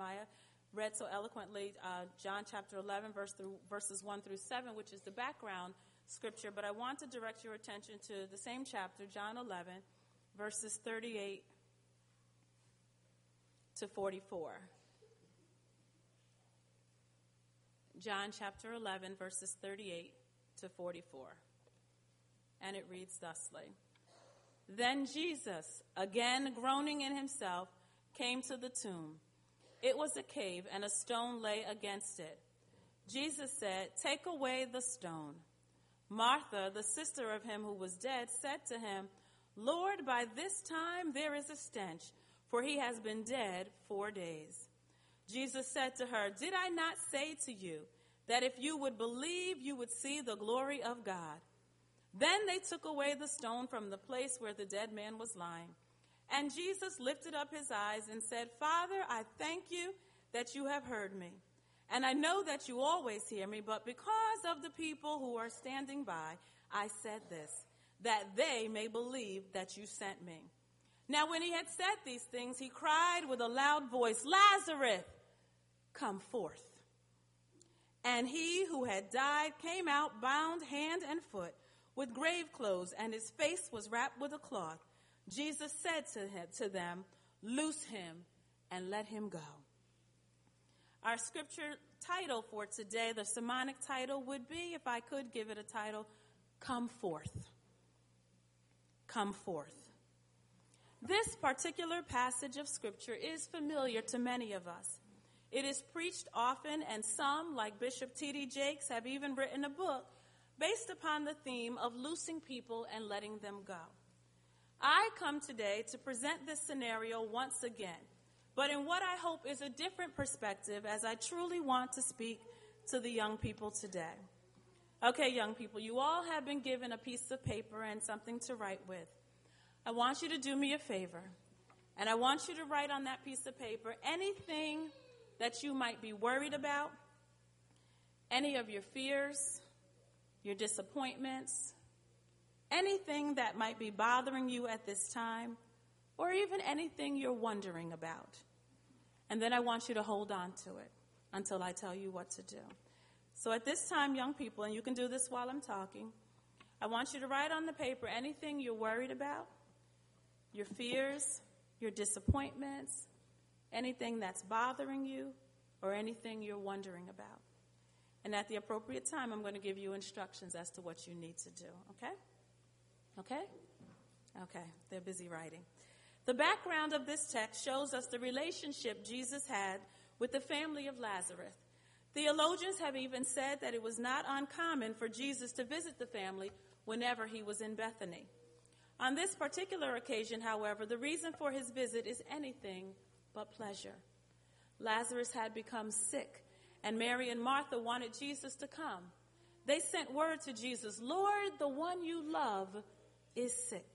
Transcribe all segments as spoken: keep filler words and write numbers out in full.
Jeremiah read so eloquently uh, John chapter eleven, verse through, verses one through seven, which is the background scripture. But I want to direct your attention to the same chapter, John eleven, verses thirty-eight to forty-four. John chapter eleven, verses thirty-eight to forty-four. And it reads thusly. Then Jesus, again groaning in himself, came to the tomb. It was a cave, and a stone lay against it. Jesus said, "Take away the stone." Martha, the sister of him who was dead, said to him, "Lord, by this time there is a stench, for he has been dead four days." Jesus said to her, "Did I not say to you that if you would believe, you would see the glory of God?" Then they took away the stone from the place where the dead man was lying. And Jesus lifted up his eyes and said, "Father, I thank you that you have heard me. And I know that you always hear me, but because of the people who are standing by, I said this, that they may believe that you sent me." Now when he had said these things, he cried with a loud voice, "Lazarus, come forth." And he who had died came out bound hand and foot with grave clothes, and his face was wrapped with a cloth. Jesus said to him, to them, "Loose him and let him go." Our scripture title for today, the sermonic title, would be, if I could give it a title, Come Forth. Come Forth. This particular passage of scripture is familiar to many of us. It is preached often, and some, like Bishop T D Jakes, have even written a book based upon the theme of loosing people and letting them go. I come today to present this scenario once again, but in what I hope is a different perspective, as I truly want to speak to the young people today. Okay, young people, you all have been given a piece of paper and something to write with. I want you to do me a favor, and I want you to write on that piece of paper anything that you might be worried about, any of your fears, your disappointments, anything that might be bothering you at this time, or even anything you're wondering about. And then I want you to hold on to it until I tell you what to do. So at this time, young people, and you can do this while I'm talking, I want you to write on the paper anything you're worried about, your fears, your disappointments, anything that's bothering you, or anything you're wondering about. And at the appropriate time, I'm going to give you instructions as to what you need to do, okay? Okay? Okay, they're busy writing. The background of this text shows us the relationship Jesus had with the family of Lazarus. Theologians have even said that it was not uncommon for Jesus to visit the family whenever he was in Bethany. On this particular occasion, however, the reason for his visit is anything but pleasure. Lazarus had become sick, and Mary and Martha wanted Jesus to come. They sent word to Jesus, "Lord, the one you love is sick."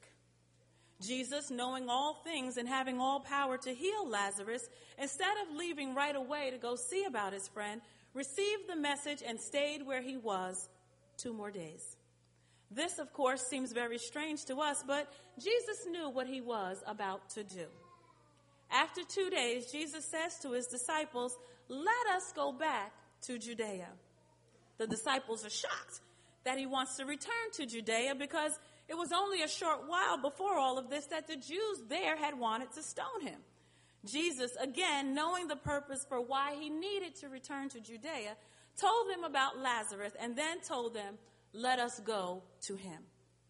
Jesus, knowing all things and having all power to heal Lazarus, instead of leaving right away to go see about his friend, received the message and stayed where he was two more days. This, of course, seems very strange to us, but Jesus knew what he was about to do. After two days, Jesus says to his disciples, "Let us go back to Judea." The disciples are shocked that he wants to return to Judea because it was only a short while before all of this that the Jews there had wanted to stone him. Jesus, again, knowing the purpose for why he needed to return to Judea, told them about Lazarus and then told them, "Let us go to him."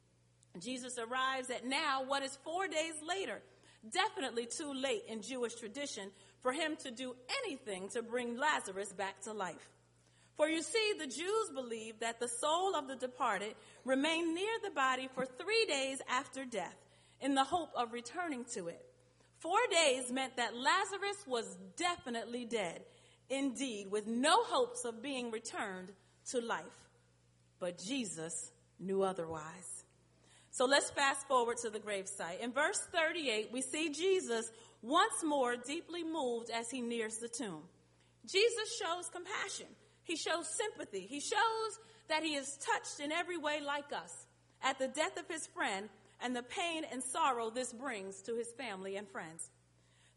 Jesus arrives at now what is four days later. Definitely too late in Jewish tradition for him to do anything to bring Lazarus back to life. For you see, the Jews believed that the soul of the departed remained near the body for three days after death in the hope of returning to it. Four days meant that Lazarus was definitely dead, indeed, with no hopes of being returned to life. But Jesus knew otherwise. So let's fast forward to the gravesite. In verse thirty-eight, we see Jesus once more deeply moved as he nears the tomb. Jesus shows compassion. He shows sympathy. He shows that he is touched in every way like us at the death of his friend and the pain and sorrow this brings to his family and friends.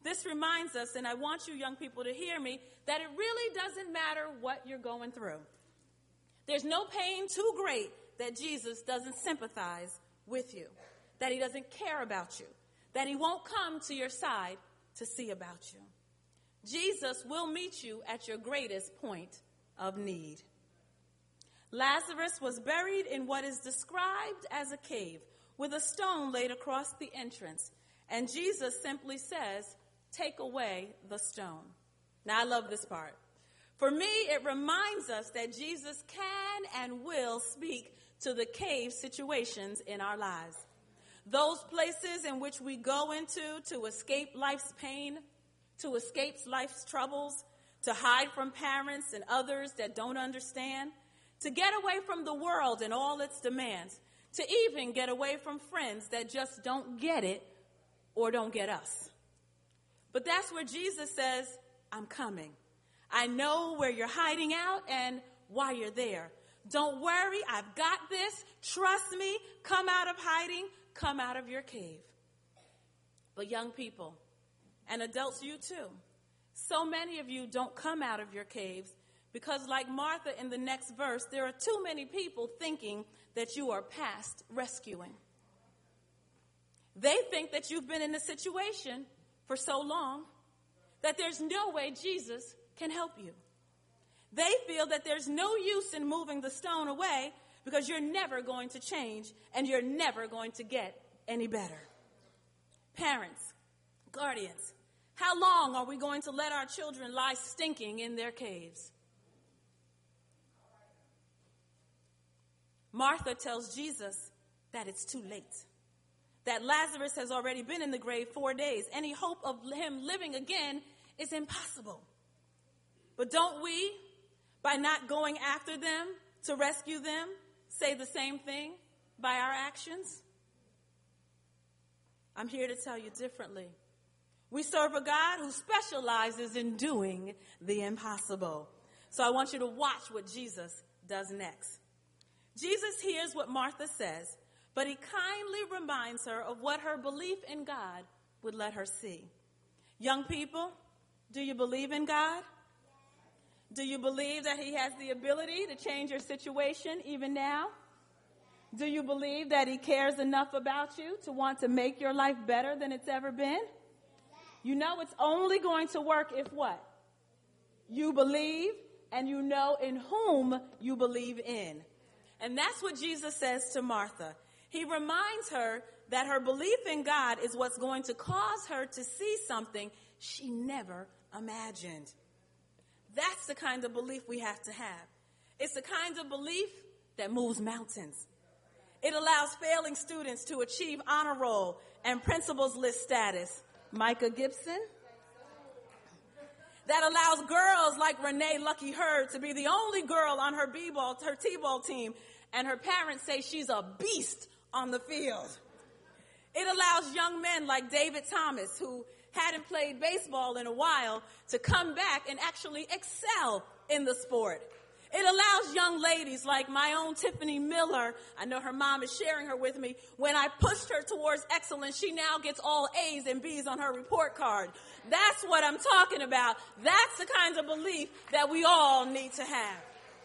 This reminds us, and I want you young people to hear me, that it really doesn't matter what you're going through. There's no pain too great that Jesus doesn't sympathize with you, that he doesn't care about you, that he won't come to your side to see about you. Jesus will meet you at your greatest point of need. Lazarus was buried in what is described as a cave with a stone laid across the entrance. And Jesus simply says, "Take away the stone." Now, I love this part. For me, it reminds us that Jesus can and will speak to the cave situations in our lives. Those places in which we go into to escape life's pain, to escape life's troubles, to hide from parents and others that don't understand, to get away from the world and all its demands, to even get away from friends that just don't get it or don't get us. But that's where Jesus says, "I'm coming. I know where you're hiding out and why you're there. Don't worry, I've got this. Trust me. Come out of hiding. Come out of your cave." But young people, and adults, you too, so many of you don't come out of your caves because, like Martha in the next verse, there are too many people thinking that you are past rescuing. They think that you've been in a situation for so long that there's no way Jesus can help you. They feel that there's no use in moving the stone away because you're never going to change and you're never going to get any better. Parents, guardians, how long are we going to let our children lie stinking in their caves? Martha tells Jesus that it's too late, that Lazarus has already been in the grave four days. Any hope of him living again is impossible. But don't we, by not going after them to rescue them, say the same thing by our actions? I'm here to tell you differently. We serve a God who specializes in doing the impossible. So I want you to watch what Jesus does next. Jesus hears what Martha says, but he kindly reminds her of what her belief in God would let her see. Young people, do you believe in God? Do you believe that he has the ability to change your situation even now? Do you believe that he cares enough about you to want to make your life better than it's ever been? You know it's only going to work if what? You believe and you know in whom you believe in. And that's what Jesus says to Martha. He reminds her that her belief in God is what's going to cause her to see something she never imagined. That's the kind of belief we have to have. It's the kind of belief that moves mountains. It allows failing students to achieve honor roll and principals list status. Micah Gibson. That allows girls like Renee Lucky Hurd to be the only girl on her b-ball, her t-ball team, and her parents say she's a beast on the field. It allows young men like David Thomas, who hadn't played baseball in a while, to come back and actually excel in the sport. It allows young ladies like my own Tiffany Miller, I know her mom is sharing her with me, when I pushed her towards excellence, she now gets all A's and B's on her report card. That's what I'm talking about. That's the kind of belief that we all need to have.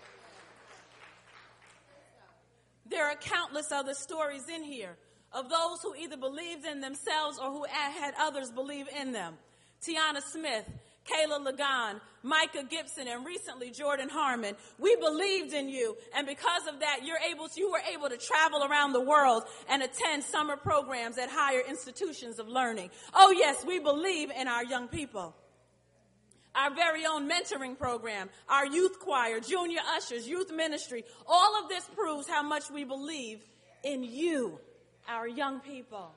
There are countless other stories in here of those who either believed in themselves or who had others believe in them. Tiana Smith, Kayla Lagan, Micah Gibson, and recently Jordan Harmon. We believed in you, and because of that, you're able to, you were able to travel around the world and attend summer programs at higher institutions of learning. Oh yes, we believe in our young people. Our very own mentoring program, our youth choir, junior ushers, youth ministry, all of this proves how much we believe in you, our young people.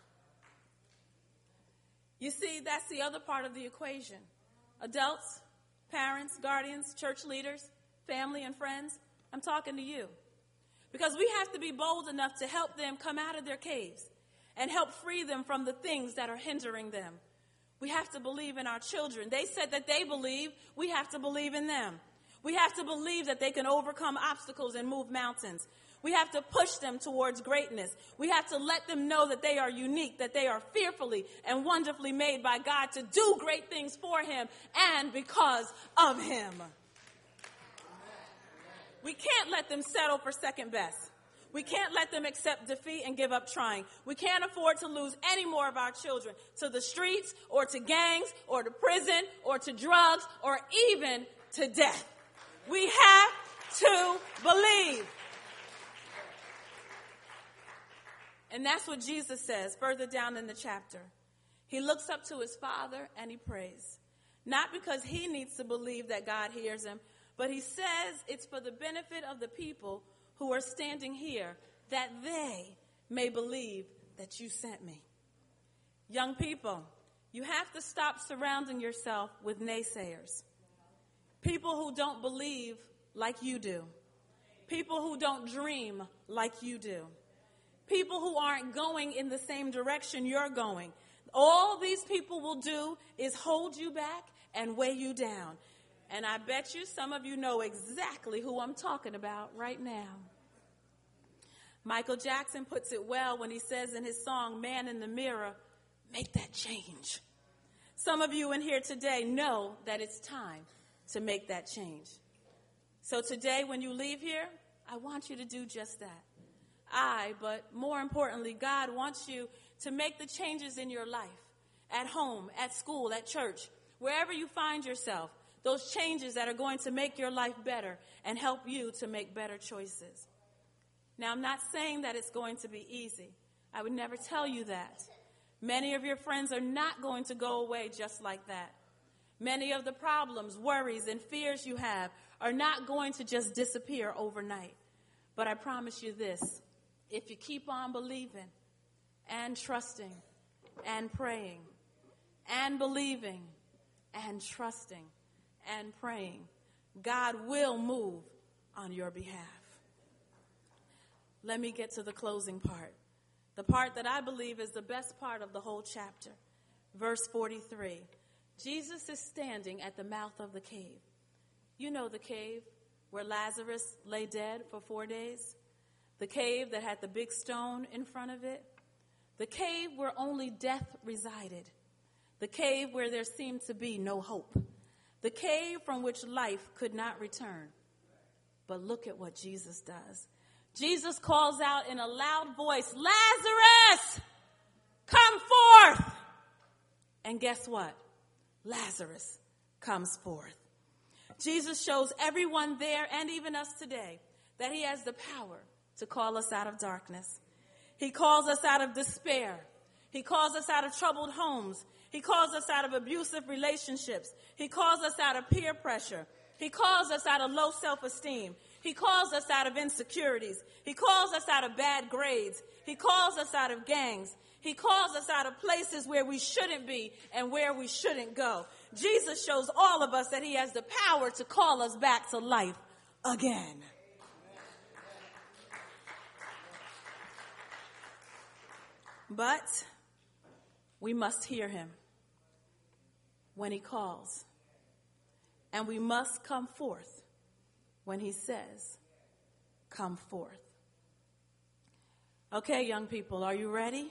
You see, that's the other part of the equation. Adults, parents, guardians, church leaders, family and friends, I'm talking to you. Because we have to be bold enough to help them come out of their caves and help free them from the things that are hindering them. We have to believe in our children. They said that they believe. We have to believe in them. We have to believe that they can overcome obstacles and move mountains. We have to push them towards greatness. We have to let them know that they are unique, that they are fearfully and wonderfully made by God to do great things for him and because of him. We can't let them settle for second best. We can't let them accept defeat and give up trying. We can't afford to lose any more of our children to the streets or to gangs or to prison or to drugs or even to death. We have to believe. And that's what Jesus says further down in the chapter. He looks up to his Father and he prays. Not because he needs to believe that God hears him, but he says it's for the benefit of the people who are standing here, that they may believe that you sent me. Young people, you have to stop surrounding yourself with naysayers. People who don't believe like you do. People who don't dream like you do. People who aren't going in the same direction you're going. All these people will do is hold you back and weigh you down. And I bet you some of you know exactly who I'm talking about right now. Michael Jackson puts it well when he says in his song, Man in the Mirror, make that change. Some of you in here today know that it's time to make that change. So today when you leave here, I want you to do just that. I, but more importantly, God wants you to make the changes in your life, at home, at school, at church, wherever you find yourself, those changes that are going to make your life better and help you to make better choices. Now, I'm not saying that it's going to be easy. I would never tell you that. Many of your friends are not going to go away just like that. Many of the problems, worries, and fears you have are not going to just disappear overnight. But I promise you this. If you keep on believing and trusting and praying and believing and trusting and praying, God will move on your behalf. Let me get to the closing part, the part that I believe is the best part of the whole chapter. Verse forty-three, Jesus is standing at the mouth of the cave. You know the cave where Lazarus lay dead for four days? The cave that had the big stone in front of it. The cave where only death resided. The cave where there seemed to be no hope. The cave from which life could not return. But look at what Jesus does. Jesus calls out in a loud voice, Lazarus, come forth. And guess what? Lazarus comes forth. Jesus shows everyone there and even us today that he has the power to call us out of darkness. He calls us out of despair. He calls us out of troubled homes. He calls us out of abusive relationships. He calls us out of peer pressure. He calls us out of low self-esteem. He calls us out of insecurities. He calls us out of bad grades. He calls us out of gangs. He calls us out of places where we shouldn't be and where we shouldn't go. Jesus shows all of us that he has the power to call us back to life again. But we must hear him when he calls. And we must come forth when he says, come forth. Okay, young people, are you ready?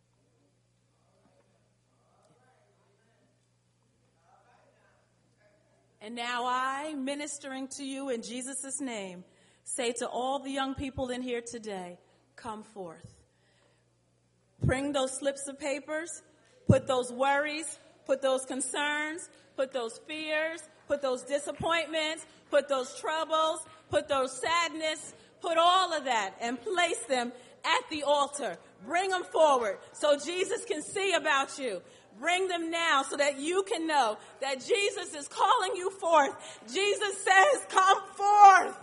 And now I, ministering to you in Jesus' name, say to all the young people in here today, come forth. Bring those slips of papers, put those worries, put those concerns, put those fears, put those disappointments, put those troubles, put those sadness, put all of that and place them at the altar. Bring them forward so Jesus can see about you. Bring them now so that you can know that Jesus is calling you forth. Jesus says, come forth.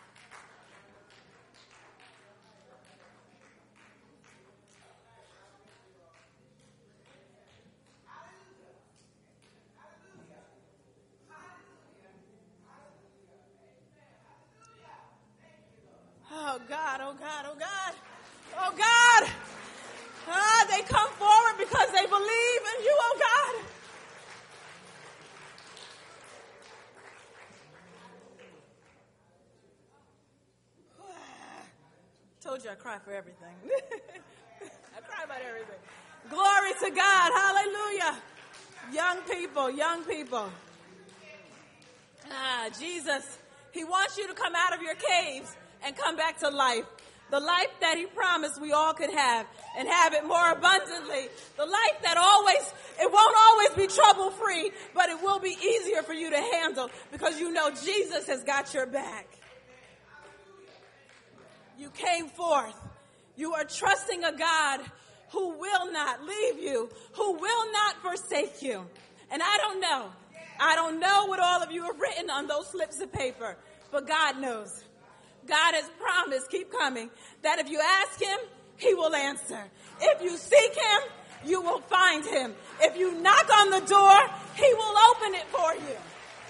Oh, God, oh, God, oh, God, oh, God. Ah, they come forward because they believe in you, oh, God. told you I cry for everything. I cry about everything. Glory to God. Hallelujah. Young people, young people. Ah, Jesus, he wants you to come out of your caves and come back to life. The life that he promised we all could have and have it more abundantly. The life that always, it won't always be trouble-free, but it will be easier for you to handle because you know Jesus has got your back. You came forth. You are trusting a God who will not leave you, who will not forsake you. And I don't know. I don't know what all of you have written on those slips of paper, but God knows. God has promised, keep coming, that if you ask him, he will answer. If you seek him, you will find him. If you knock on the door, he will open it for you.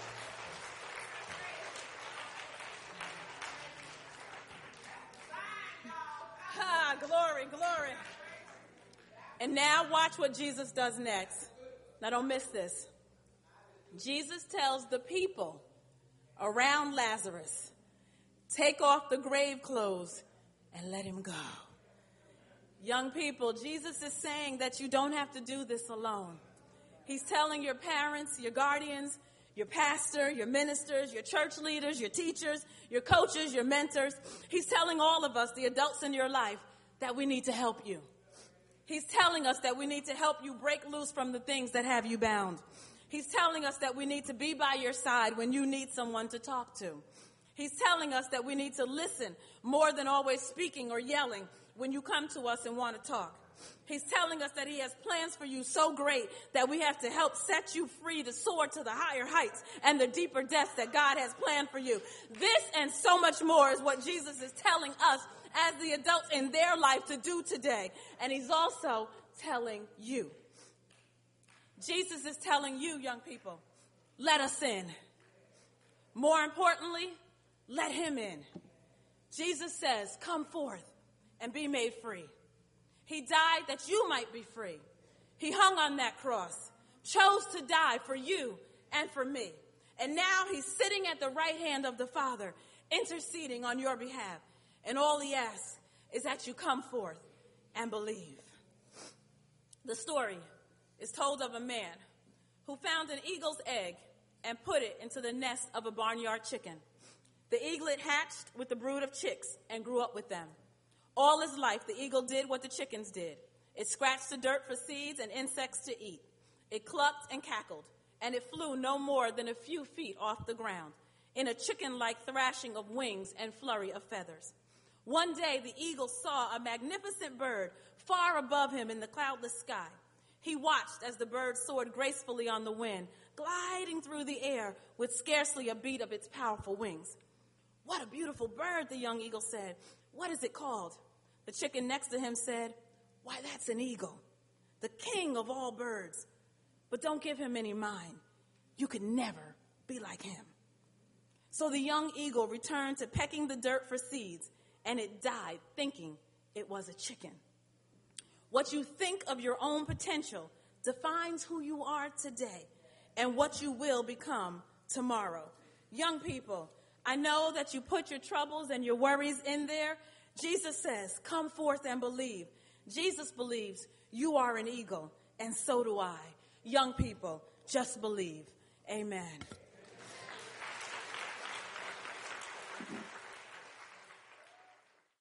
Ah, glory, glory. And now watch what Jesus does next. Now don't miss this. Jesus tells the people around Lazarus, take off the grave clothes and let him go. Young people, Jesus is saying that you don't have to do this alone. He's telling your parents, your guardians, your pastor, your ministers, your church leaders, your teachers, your coaches, your mentors. He's telling all of us, the adults in your life, that we need to help you. He's telling us that we need to help you break loose from the things that have you bound. He's telling us that we need to be by your side when you need someone to talk to. He's telling us that we need to listen more than always speaking or yelling when you come to us and want to talk. He's telling us that he has plans for you so great that we have to help set you free to soar to the higher heights and the deeper depths that God has planned for you. This and so much more is what Jesus is telling us as the adults in their life to do today. And he's also telling you. Jesus is telling you, young people, let us in. More importantly, let him in. Jesus says, come forth and be made free. He died that you might be free. He hung on that cross, chose to die for you and for me. And now he's sitting at the right hand of the Father, interceding on your behalf. And all he asks is that you come forth and believe. The story is told of a man who found an eagle's egg and put it into the nest of a barnyard chicken. The eaglet hatched with a brood of chicks and grew up with them. All his life, the eagle did what the chickens did. It scratched the dirt for seeds and insects to eat. It clucked and cackled, and it flew no more than a few feet off the ground in a chicken-like thrashing of wings and flurry of feathers. One day, the eagle saw a magnificent bird far above him in the cloudless sky. He watched as the bird soared gracefully on the wind, gliding through the air with scarcely a beat of its powerful wings. What a beautiful bird, the young eagle said. What is it called? The chicken next to him said, why, that's an eagle, the king of all birds. But don't give him any mind. You could never be like him. So the young eagle returned to pecking the dirt for seeds, and it died thinking it was a chicken. What you think of your own potential defines who you are today and what you will become tomorrow. Young people, I know that you put your troubles and your worries in there. Jesus says, come forth and believe. Jesus believes you are an eagle, and so do I. Young people, just believe. Amen.